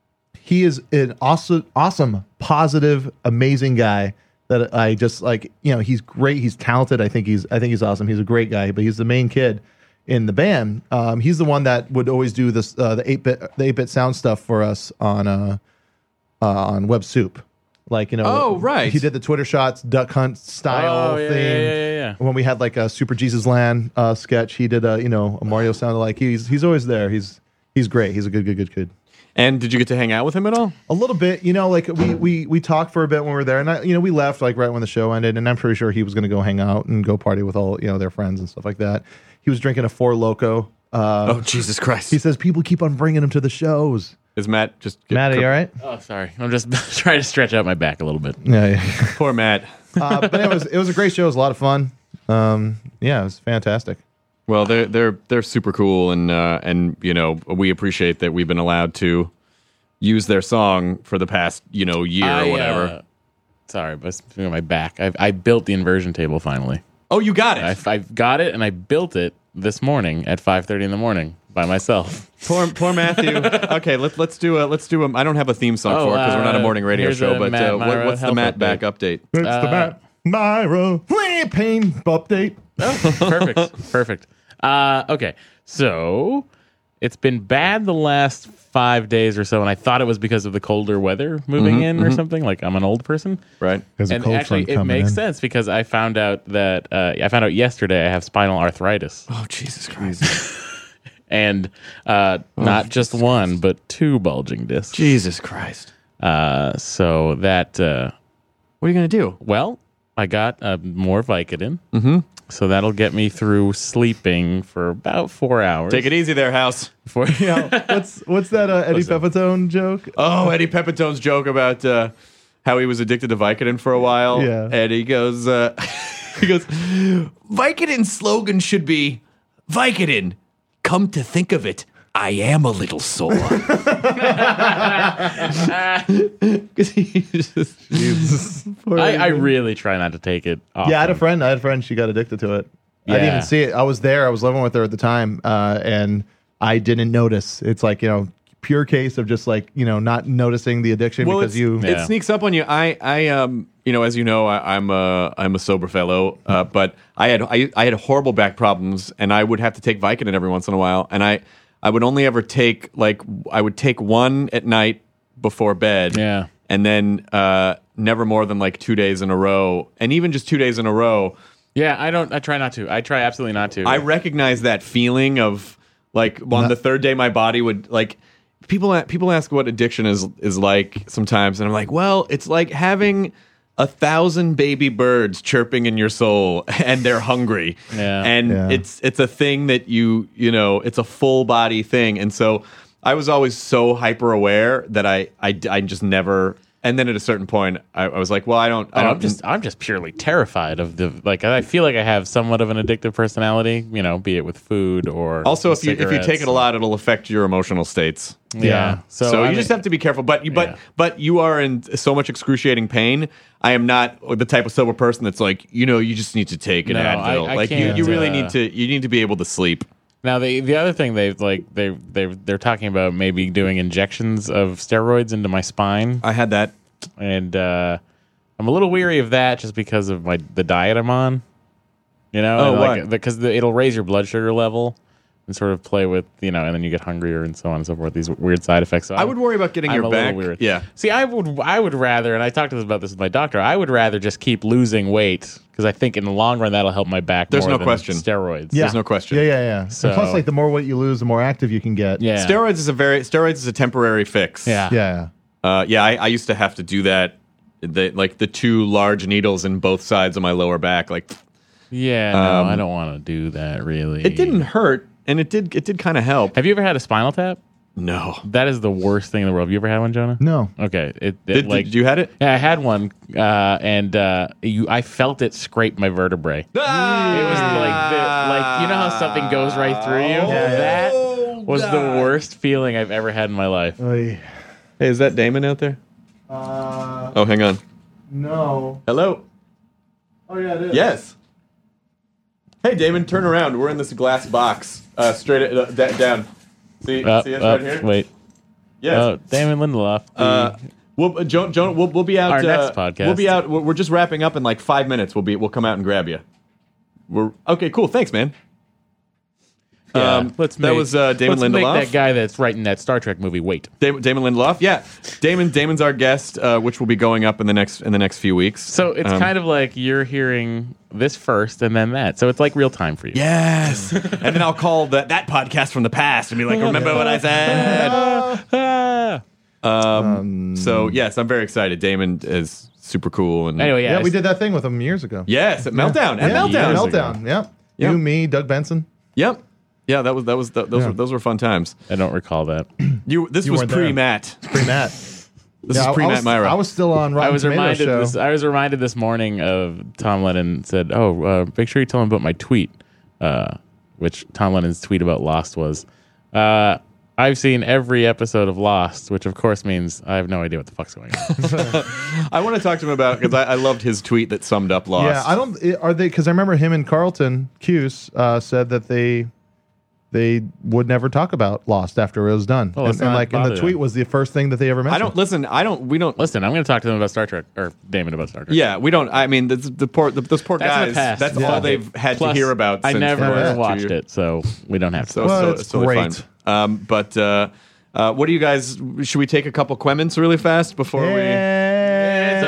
he is an awesome, awesome, positive, amazing guy that I just like. You know, he's great. He's talented. I think he's. I think he's awesome. He's a great guy. But he's the main kid in the band. Um, he's the one that would always do this uh, the eight bit the eight bit sound stuff for us on uh, uh, on Web Soup. Like, you know, Oh, right. He did the Twitter shots, Duck Hunt style Oh, yeah, thing. yeah, yeah, yeah, yeah. When we had like a Super Jesus Land uh, sketch, he did a you know a Mario sound like he's he's always there. He's he's great. He's a good good good kid. And did you get to hang out with him at all? A little bit, you know, like we we we talked for a bit when we were there, and I, you know we left like right when the show ended, and I'm pretty sure he was going to go hang out and go party with all you know their friends and stuff like that. He was drinking a Four Loco. Uh, Oh Jesus Christ! He says people keep on bringing him to the shows. Is Matt just get, Matt, are you all right? Oh, sorry. I'm just trying to stretch out my back a little bit. Yeah, yeah. Poor Matt. uh, but it was it was a great show. It was a lot of fun. Um, yeah, it was fantastic. Well, they're they're they're super cool, and uh, and you know we appreciate that we've been allowed to use their song for the past you know year I, or whatever. uh, sorry, but speaking of my back, I, I built the inversion table finally. Oh, you got it. I, I got it, and I built it this morning at five thirty in the morning by myself. Poor, poor Matthew. Okay, let's let's do a let's do a. I don't have a theme song Oh, for it because we're not a uh, morning radio here's show. a But Matt uh, what, Myra what's the health Matt update. back update? It's Uh, the Matt Myra pain update. Perfect. Perfect. Uh, okay, so it's been bad the last five days or so, and I thought it was because of the colder weather moving in or something. Like I'm an old person. Right. There's a And cold actually, front it coming makes in. sense because I found out that uh, I found out yesterday I have spinal arthritis, Oh Jesus Christ. and uh, not just one but two bulging discs. Jesus Christ. Uh, so that uh, What are you gonna do? well, I got uh, more Vicodin, mm-hmm. so that'll get me through sleeping for about four hours. Take it easy there, House. Before, Yeah, what's what's that uh, Eddie Listen. Pepitone joke? Oh, Eddie Pepitone's joke about uh, how he was addicted to Vicodin for a while. Yeah. And he goes, uh, he goes, Vicodin's slogan should be, Vicodin, come to think of it, I am a little sore. Because he just, Jesus. I, I really try not to take it. Often. Yeah, I had a friend. I had a friend. She got addicted to it. I didn't Yeah. even see it. I was there. I was living with her at the time, uh, and I didn't notice. It's like you know, pure case of just like you know, not noticing the addiction well, because it's- you. it Yeah. sneaks up on you. I, I, um, you know, as you know, I, I'm a, I'm a sober fellow, uh, but I had, I, I had horrible back problems, and I would have to take Vicodin every once in a while, and I, I would only ever take like, I would take one at night before bed, Yeah. and then uh, never more than like two days in a row, and even just two days in a row. Yeah, I don't. I try not to. I try absolutely not to. I recognize that feeling of like on Not- the third day, my body would like. people a- people ask what addiction is is like sometimes, and I'm like, well, it's like having a thousand baby birds chirping in your soul, and they're hungry, Yeah. and Yeah. it's it's a thing that you you know it's a full body thing, and so I was always so hyper aware that I I, I just never. And then at a certain point, I, I was like, well, I don't. I Oh, don't I'm just I'm just purely terrified of the like. I feel like I have somewhat of an addictive personality, you know, be it with food or Also, if you if you cigarettes. take it a lot, it'll affect your emotional states. Yeah. Yeah. So, So, you I mean- just have to be careful. But you but Yeah. but you are in so much excruciating pain. I am not the type of sober person that's like, you know, you just need to take an No, Advil. I- I like you, can't, you really uh, need to you need to be able to sleep. Now the the other thing they've like they they they're talking about maybe doing injections of steroids into my spine, I had that. and uh, I'm a little weary of that just because of my the diet I'm on. You know, Oh, and, like why? because the, it'll raise your blood sugar level and sort of play with you know, and then you get hungrier and so on and so forth. These weird side effects. So I would worry about getting I'm your a little back. weird. Yeah. See, I would I would rather, and I talked about this with my doctor. I would rather just keep losing weight because I think in the long run that'll help my back. There's more no than question. Steroids. Yeah. There's no question. Yeah, yeah, yeah. So- And plus, like the more weight you lose, the more active you can get. Yeah. Steroids is a very steroids is a temporary fix. Yeah. Yeah. Uh, yeah. I, I used to have to do that. The, like the two large needles in both sides of my lower back. Like Yeah. No, Um, I don't want to do that. Really. it didn't hurt, and it did it did kind of help. Have you ever had a spinal tap? No. That is the worst thing in the world. Have you ever had one, Jonah? No. Okay. It, it Did, like did you had it? Yeah, I had one, uh, and uh, you, I felt it scrape my vertebrae. It was like, the, like you know how something goes right through you. yeah. That Oh, was the God. worst feeling I've ever had in my life. Oy. Hey, is that Damon out there? Uh, Oh, hang on. no. Hello. Oh yeah, it is. Yes. Hey, Damon, turn around. We're in this glass box. Uh, straight uh, d- down. See, Up, see us up, right here. wait. Yes. Oh, Damon Lindelof. the- Uh, we'll, uh, Joan, Joan, we'll, we'll be out. Our uh, next podcast. We'll be out. We're, we're just wrapping up in like five minutes. We'll be. We'll come out and grab you. We're okay. Cool. Thanks, man. yeah, um, let's that make, was, uh, Damon let's make Lindelof. that guy that's writing that Star Trek movie wait. Damon, Damon Lindelof. Yeah, Damon. Damon's our guest, uh, which will be going up in the next in the next few weeks. So it's Um, kind of like you're hearing this first and then that. So it's like real time for you. Yes. And then I'll call that that podcast from the past and be like, remember what I said? Ah. Um, so yes, I'm very excited. Damon is super cool. And Anyway, yeah, Yeah, I we s- did that thing with him years ago. yes, at Meltdown. At Yeah, Meltdown. yeah, Years Meltdown. Yep. Yep. You, me, Doug Benson. Yep. Yeah, that was that was those Yeah. were those were fun times. I don't recall that. You this You was weren't there. pre Matt. Pre Matt. This is pre I Matt was, Myra. I was still on Rotten I was Tomatoes reminded. show. This, I was reminded this morning of Tom Lennon said, "Oh, uh, make sure you tell him about my tweet," uh, which Tom Lennon's tweet about Lost was. Uh, I've seen every episode of Lost, which of course means I have no idea what the fuck's going on. I want to talk to him about because I, I loved his tweet that summed up Lost. Yeah, I don't. it- Are they? Because I remember him and Carlton Cuse uh, said that they they would never talk about Lost after it was done. Well, and, let's and not like, and bother the tweet them. was the first thing that they ever I mentioned. don't listen. I don't. We don't. Listen, I'm going to talk to them about Star Trek or Damon about Star Trek. Yeah, we don't. I mean, the, the poor, the, those poor That's in the guys. past. That's Yeah. all they've had Plus, to hear about. I since never the last two watched years. it, so we don't have to. So, Well, so it's it's totally great. fine. Um, but uh, uh, what do you guys? Should we take a couple Quemments really fast before we? It's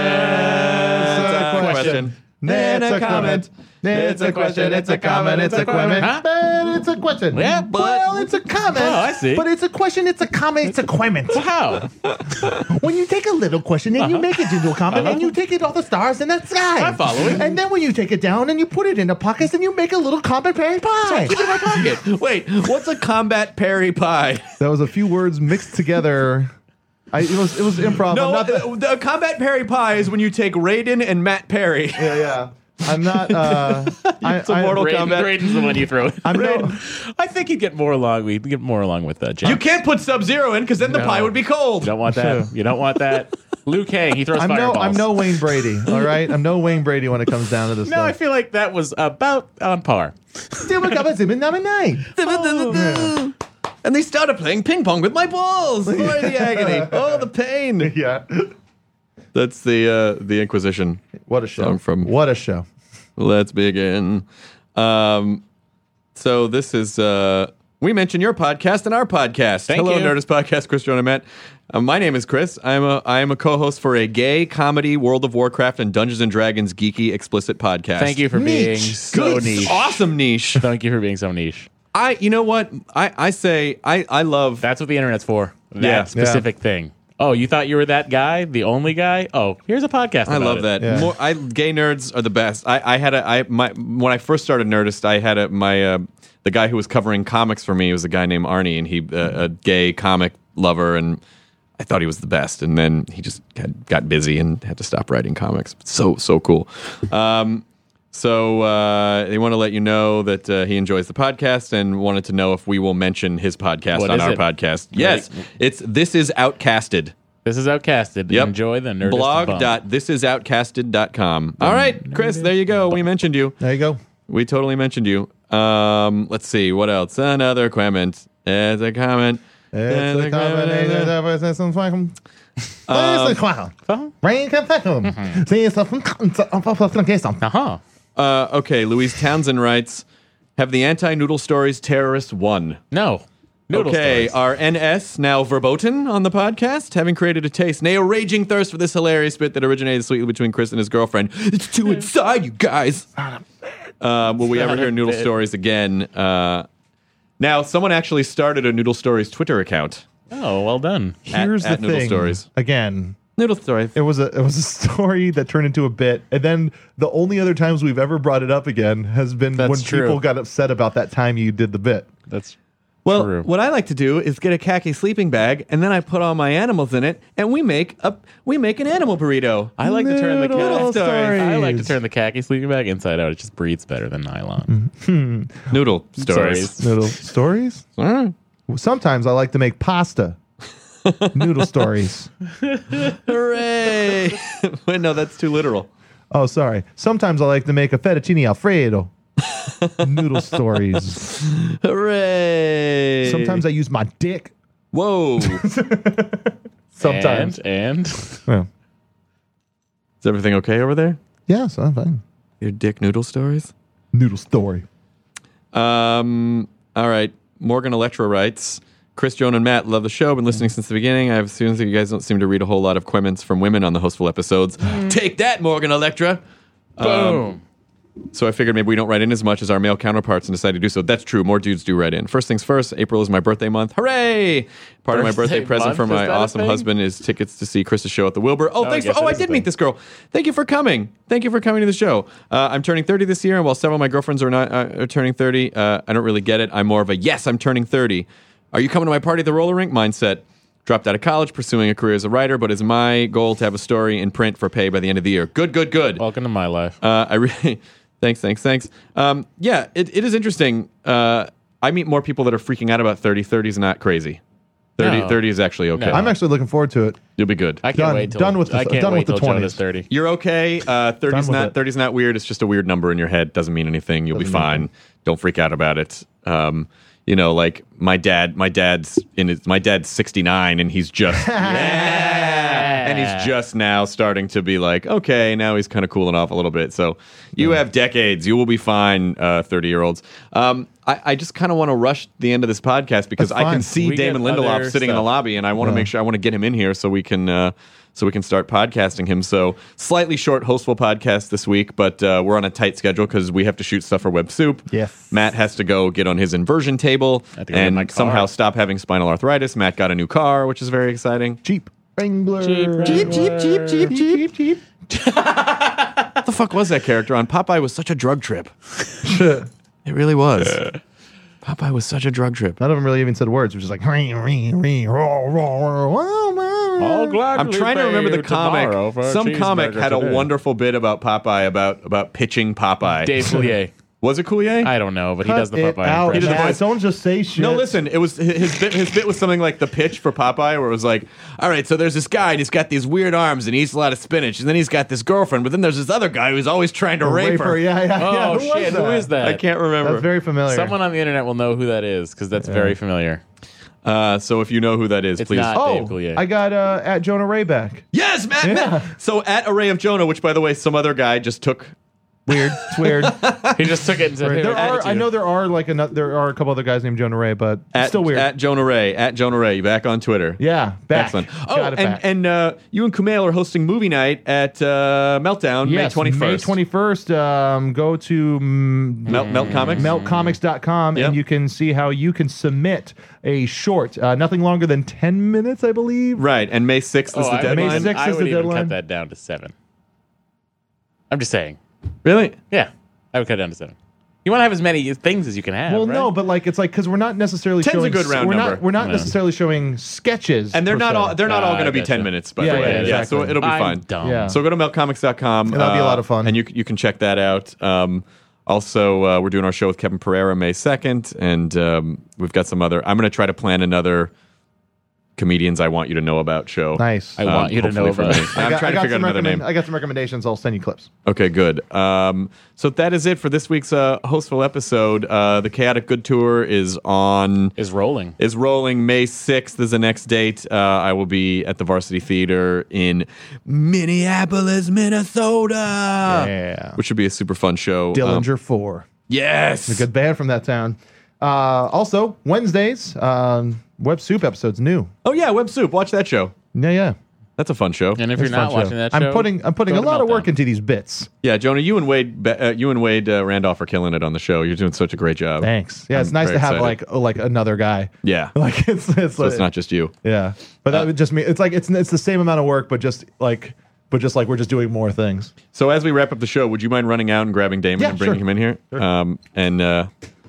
a question. It's a comment. It's a question. It's a comment. It's a comment. Huh? But it's a question. Yeah, but- well, it's a comment. Oh, I see. But it's a question. It's a comment. It's a comment. How? When you take a little question and you make it into a comment and you take it all the stars in the sky. I'm following. And then when you take it down and you put it in the pockets and you make a little combat berry pie. Keep it in my pocket. Wait, what's a combat Perry pie? That was a few words mixed together. I, it was it was improv. No, I'm not the, the combat Perry pie is when you take Raiden and Matt Perry. yeah, yeah. I'm not. Uh, I, It's a I- Mortal Raiden, Kombat. Raiden's the one you throw. I'm no, I think you'd get more along. We'd get more along with uh, Jack. You can't put Sub Zero in because then the No. pie would be cold. You don't want that. You don't want that. Liu Kang, he throws I'm no. fireballs. I'm no Wayne Brady. All right. I'm no Wayne Brady when it comes down to this No, I stuff. feel like that was about on par. And they started playing ping pong with my balls. Boy, the agony. Oh, the pain. yeah. That's the uh, the Inquisition. What a show. Song from- What a show. Let's begin. Um, so this is uh, we mention your podcast and our podcast. Thank Hello, you. Nerdist Podcast. Chris Jonah Matt. Uh, my name is Chris. I'm a I am a co-host for a gay comedy, World of Warcraft, and Dungeons and Dragons geeky explicit podcast. Thank you for being Niche. so Good, niche. awesome niche. Thank you for being so niche. I you know what I I say I I love That's what the internet's for. that Yeah. specific thing. Oh, you thought you were that guy, the only guy? Oh, here's a podcast. I about love it. that. Yeah. More, I gay nerds are the best. I, I had a I my when I first started Nerdist, I had a my uh, the guy who was covering comics for me was a guy named Arnie, and he uh, a gay comic lover, and I thought he was the best. And then he just had, got busy and had to stop writing comics. So so cool. Um, so uh, they want to let you know that uh, he enjoys the podcast and wanted to know if we will mention his podcast What on is our it? podcast. Yes, it's This Is Outcasted. This is Outcasted. Yep. Enjoy the Nerdist Blog bump. dot this is outcasted dot com. All right, Chris, there you go. We mentioned you. There you go. We totally mentioned you. Um, let's see. What else? Another comment. It's a comment. It's a combination of resistance fucking. Uh-huh. Uh, okay, Louise Townsend writes, have the anti-noodle stories terrorists won? No. Noodle Okay, stories. are N S now verboten on the podcast? Having created a taste, nay, a raging thirst for this hilarious bit that originated sweetly between Chris and his girlfriend. It's too inside, you guys. Uh, will we ever Not hear a noodle bit. stories again? Uh, now, someone actually started a Noodle Stories Twitter account. Oh, well done. Here's at the Noodle thing. Stories. Again, Noodle Stories. it was a it was a story that turned into a bit, and then the only other times we've ever brought it up again has been That's when true. people got upset about that time you did the bit. That's Well, true. what I like to do is get a khaki sleeping bag, and then I put all my animals in it, and we make a we make an animal burrito. I like to turn the Noodle khaki. stories. I like to turn the khaki sleeping bag inside out. It just breathes better than nylon. Noodle stories. Stories. Noodle stories. All right. Sometimes I like to make pasta. Noodle stories. Hooray! Wait, no, that's too literal. Oh, sorry. Sometimes I like to make a fettuccine alfredo. Noodle stories. Hooray! Sometimes I use my dick. Whoa! Is Sometimes. And, and Yeah. everything okay over there? Yeah, so I'm fine. Your dick noodle stories? Noodle story. Um. All right. Morgan Electra writes, Chris, Joan, and Matt love the show. Been listening since the beginning. I have assumed that you guys don't seem to read a whole lot of comments from women on the hostful episodes. Take that, Morgan Electra. Um, boom. So I figured maybe we don't write in as much as our male counterparts and decided to do so. That's true. More dudes do write in. First things first, April is my birthday month. Hooray! Part of my Birthday birthday present month? for Is my that a awesome thing? husband is tickets to see Chris's show at the Wilbur. Oh, I thanks guess for, oh, it I is a did meet thing. this girl. Thank you for coming. Thank you for coming to the show. Uh, I'm turning thirty this year, and while several of my girlfriends are not uh, are turning thirty, uh, I don't really get it. I'm more of a, yes, I'm turning thirty. Are you coming to my party at the roller rink mindset? Dropped out of college, pursuing a career as a writer, but it's my goal to have a story in print for pay by the end of the year. Good, good, good. Welcome to my life. Uh, I really, thanks, thanks, thanks. Um, yeah, it, it is interesting. Uh, I meet more people that are freaking out about thirty. thirty is not crazy. thirty, No. thirty is actually okay. No. I'm actually looking forward to it. You'll be good. I can't done- wait till done with the- I can't done wait with the till Joan twenties. is thirty. You're okay. Uh, thirty's with not it. thirty's not weird. It's just a weird number in your head. Doesn't mean anything. You'll be Doesn't mean fine. Don't freak out about it. Um, you know, like my dad. My dad's in his. My dad's sixty-nine, and he's just yeah, and he's just now starting to be like, okay, now he's kind of cooling off a little bit. So you have decades. You will be fine, uh, thirty-year-olds. Um, I, I just kind of want to rush the end of this podcast because That's I can fine. see We Damon get Lindelof other sitting in the stuff. lobby, and I want to Yeah. make sure I want to get him in here so we can uh, so we can start podcasting him. So slightly short, hostful podcast this week, but uh, we're on a tight schedule because we have to shoot stuff for Web Soup. Yes. Matt has to go get on his inversion table have to go get my and car. somehow stop having spinal arthritis. Matt got a new car, which is very exciting. Jeep. Wrangler. Jeep, Jeep, Jeep, Jeep, Jeep, Jeep. What the fuck was that character on Popeye? Was such a drug trip. It really was. Popeye was such a drug trip. None of them really even said words. It was just like, ring, ring, ring, roar, roar, roar, All glad I'm trying to remember the comic. Some comic had a wonderful bit about Popeye about about pitching Popeye. Dave Coulier. Was it Coulier? I don't know, but he does the Cut it Popeye out, He does the impression. Matt. voice. Don't just say shit. No, listen. It was his bit. His bit was something like the pitch for Popeye, where it was like, "All right, so there's this guy, and he's got these weird arms, and he eats a lot of spinach, and then he's got this girlfriend, but then there's this other guy who's always trying to rape her." Yeah, yeah, yeah. Oh Who was shit! Who is that? I can't remember. That's very familiar. Someone on the internet will know who that is because that's very familiar. Uh, so if you know who that is, It's please. not Oh, Dave Coulier. I got uh, at Jonah Ray back. Yes, Matt, Yeah. Matt. So at Array of Jonah, which by the way, some other guy just took Weird. It's weird. He just took it and said, Right. "Here, There are, attitude." I know there are like another, there are a couple other guys named Jonah Ray, but it's At, still weird. At Jonah Ray. At Jonah Ray. Back on Twitter. yeah, back. Excellent. Oh, Got it and, back. and uh, you and Kumail are hosting movie night at uh, Meltdown May yes, twenty-first. May twenty-first. Um, go to mm, Melt, Melt Comics? melt comics dot com Yep. and you can see how you can submit a short, uh, nothing longer than ten minutes, I believe. Right, and May sixth is Oh, the I would deadline. May even- sixth I is would the even deadline. cut that down to seven. I'm just saying. Really? Yeah, I would cut it down to seven. You want to have as many things as you can have. Well, right? no, but like it's like because we're not necessarily Ten's a showing. good round we're number. not. We're not Yeah. necessarily showing sketches, And they're per not se. all they're not all Ah, going to be gotcha. ten minutes, by Yeah, the way. yeah, exactly. so it'll be I'm fine. dumb. Yeah. So go to melt comics dot com. And that'll be a lot of fun. And you you can check that out. Um, also, uh, we're doing our show with Kevin Pereira May second, and um, we've got some other. I'm going to try to plan another comedians I want you to know about show. Nice. I want you to know hopefully for about- me. I I'm got- trying I to got figure out some another recommend- name. I got some recommendations. I'll send you clips. Okay, good. Um, so that is it for this week's uh, hostful episode. Uh, the Chaotic Good Tour is on. Is rolling. Is rolling May sixth is the next date. Uh, I will be at the Varsity Theater in Minneapolis, Minnesota. Yeah. Which should be a super fun show. Dillinger Um, Four, yes. a good band from that town. Uh, also Wednesdays, um, Web Soup episodes new. Oh yeah, Web Soup. Watch that show. Yeah, yeah. That's a fun show. And if It's you're a not fun watching show. that show, I'm putting I'm putting go a to lot of Meltdown. work into these bits. Yeah, Jonah, you and Wade, Be- uh, you and Wade uh, Randolph are killing it on the show. You're doing such a great job. Thanks. Yeah, it's I'm nice very to have excited. like oh, like another guy. Yeah. Like it's it's, So like, it's not just you. yeah, but that would just mean it's like it's it's the same amount of work, but just like but just like we're just doing more things. So as we wrap up the show, would you mind running out and grabbing Damon Yeah, and bringing sure. him in here? Sure. Um, and uh,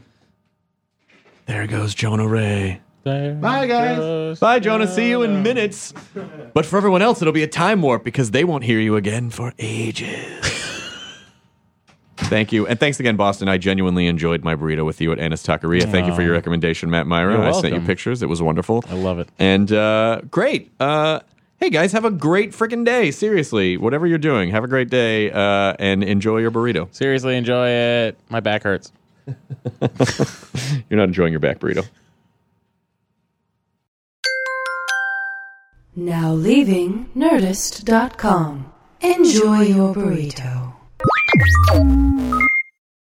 there goes Jonah Ray. Bye, guys. Bye, Jonah. See you in minutes. But for everyone else, it'll be a time warp because they won't hear you again for ages. Thank you. And thanks again, Boston. I genuinely enjoyed my burrito with you at Anna's Taqueria. Thank you for your recommendation, Matt Myra. You're I sent you welcome. pictures. It was wonderful. I love it. And uh, great. Uh, hey, guys, have a great freaking day. Seriously, whatever you're doing, have a great day uh, and enjoy your burrito. Seriously, enjoy it. My back hurts. You're not enjoying your back burrito. Now leaving Nerdist dot com. Enjoy your burrito.